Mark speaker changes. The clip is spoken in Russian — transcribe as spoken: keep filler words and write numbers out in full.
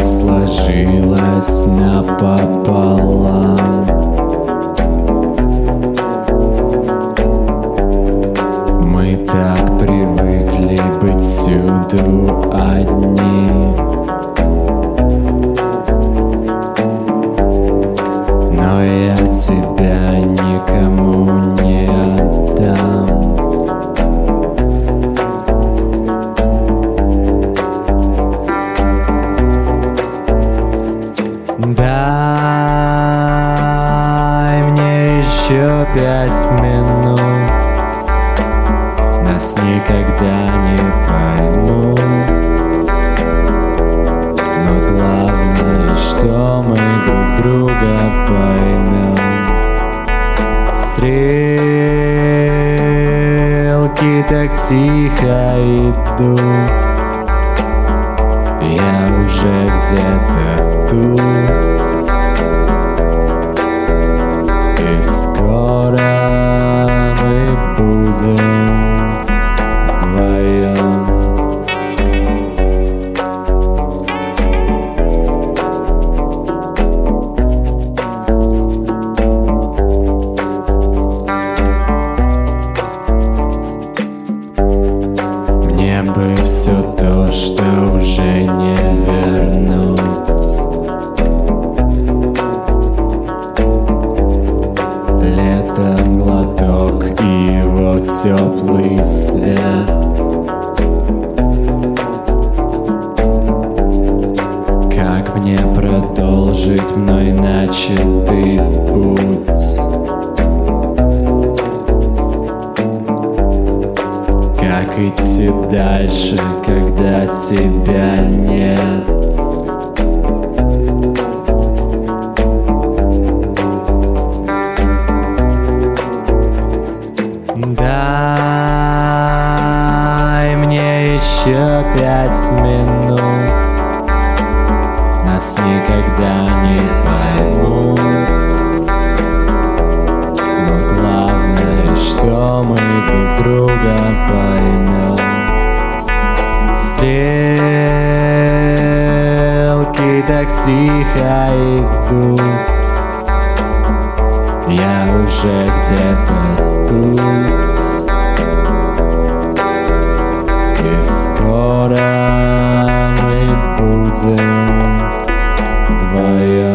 Speaker 1: сложилось напополам. Мы так привыкли быть всюду одни, но я тебя никому не отдам. Дай мне еще пять минут, нас никогда не поймут, но главное, что мы друг друга поймем. Стрелки так тихо идут, я уже где-то тут, и скоро мы будем вдвоем. Мне бы все то, что уже не вернуть. Летом глоток и его теплый свет. Как мне продолжить мной начатый путь? Как идти дальше, когда тебя нет? Дай мне еще пять минут, нас никогда не поймут, но главное, что мы друг друга поймем. Стрелки так тихо идут, я уже где-то тут, и скоро мы будем вдвоем.